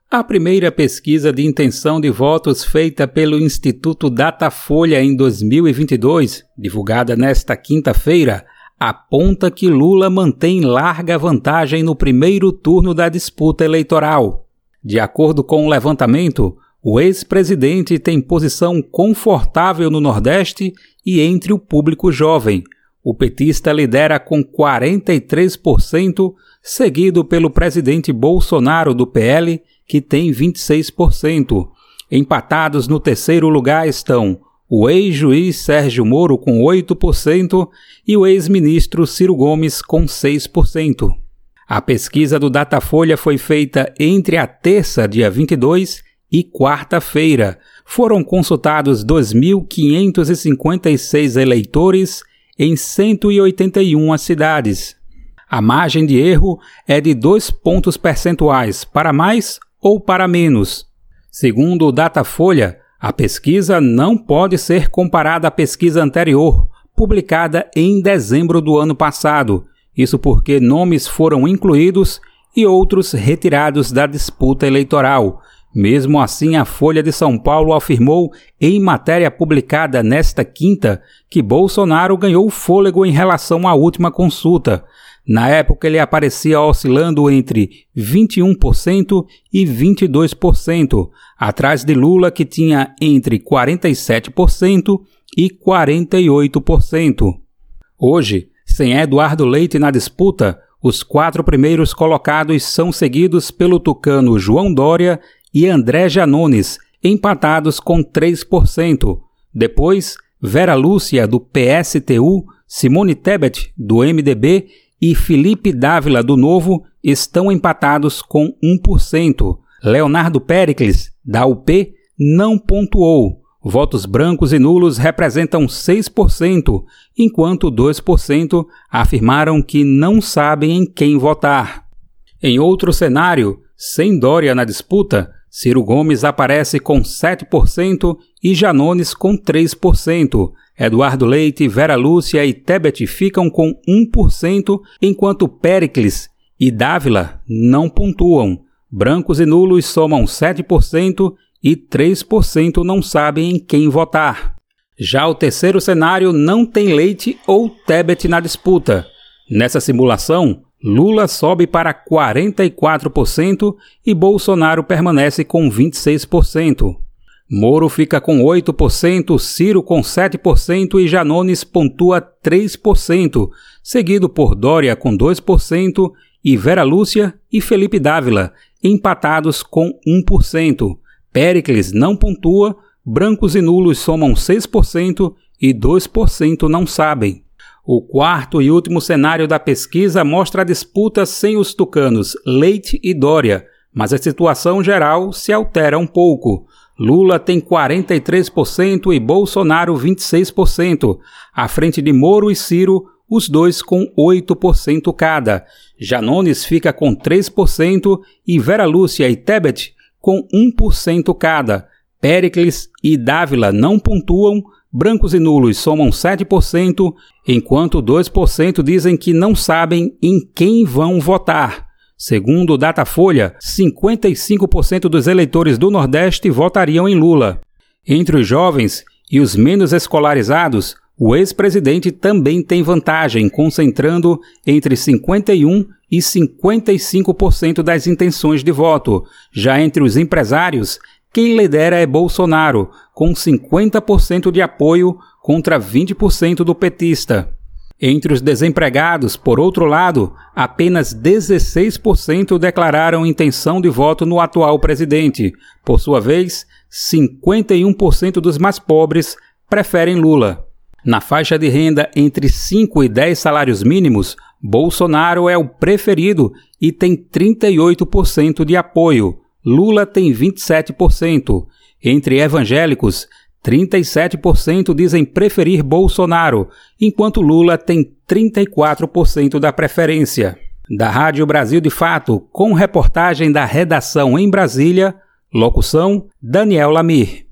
A primeira pesquisa de intenção de votos feita pelo Instituto Datafolha em 2022, divulgada nesta quinta-feira, aponta que Lula mantém larga vantagem no primeiro turno da disputa eleitoral. De acordo com o levantamento, o ex-presidente tem posição confortável no Nordeste e entre o público jovem. O petista lidera com 43%, seguido pelo presidente Bolsonaro do PL, que tem 26%. Empatados no terceiro lugar estão o ex-juiz Sérgio Moro com 8% e o ex-ministro Ciro Gomes com 6%. A pesquisa do Datafolha foi feita entre a terça, dia 22, e quarta-feira. Foram consultados 2.556 eleitores em 181 cidades. A margem de erro é de 2 pontos percentuais para mais ou para menos. Segundo o Datafolha, a pesquisa não pode ser comparada à pesquisa anterior, publicada em dezembro do ano passado. Isso porque nomes foram incluídos e outros retirados da disputa eleitoral. Mesmo assim, a Folha de São Paulo afirmou, em matéria publicada nesta quinta, que Bolsonaro ganhou fôlego em relação à última consulta. Na época, ele aparecia oscilando entre 21% e 22%, atrás de Lula, que tinha entre 47% e 48%. Hoje, sem Eduardo Leite na disputa, os 4 primeiros colocados são seguidos pelo tucano João Dória e André Janones, empatados com 3%. Depois, Vera Lúcia, do PSTU, Simone Tebet, do MDB, e Felipe Dávila, do Novo, estão empatados com 1%. Leonardo Péricles, da UP, não pontuou. Votos brancos e nulos representam 6%, enquanto 2% afirmaram que não sabem em quem votar. Em outro cenário, sem Dória na disputa, Ciro Gomes aparece com 7% e Janones com 3%. Eduardo Leite, Vera Lúcia e Tebet ficam com 1%, enquanto Péricles e Dávila não pontuam. Brancos e nulos somam 7% e 3% não sabem em quem votar. Já o terceiro cenário não tem Leite ou Tebet na disputa. Nessa simulação, Lula sobe para 44% e Bolsonaro permanece com 26%. Moro fica com 8%, Ciro com 7% e Janones pontua 3%, seguido por Dória com 2% e Vera Lúcia e Felipe Dávila, empatados com 1%. Péricles não pontua, brancos e nulos somam 6% e 2% não sabem. O quarto e último cenário da pesquisa mostra a disputa sem os tucanos Leite e Dória, mas a situação geral se altera um pouco. Lula tem 43% e Bolsonaro 26%, à frente de Moro e Ciro, os dois com 8% cada. Janones fica com 3% e Vera Lúcia e Tebet com 1% cada. Péricles e Dávila não pontuam, brancos e nulos somam 7%, enquanto 2% dizem que não sabem em quem vão votar. Segundo o Datafolha, 55% dos eleitores do Nordeste votariam em Lula. Entre os jovens e os menos escolarizados, o ex-presidente também tem vantagem, concentrando entre 51% e 55% das intenções de voto. Já entre os empresários, quem lidera é Bolsonaro, com 50% de apoio contra 20% do petista. Entre os desempregados, por outro lado, apenas 16% declararam intenção de voto no atual presidente. Por sua vez, 51% dos mais pobres preferem Lula. Na faixa de renda entre 5 e 10 salários mínimos, Bolsonaro é o preferido e tem 38% de apoio. Lula tem 27%. Entre evangélicos, 37% dizem preferir Bolsonaro, enquanto Lula tem 34% da preferência. Da Rádio Brasil de Fato, com reportagem da redação em Brasília, locução Daniel Lamir.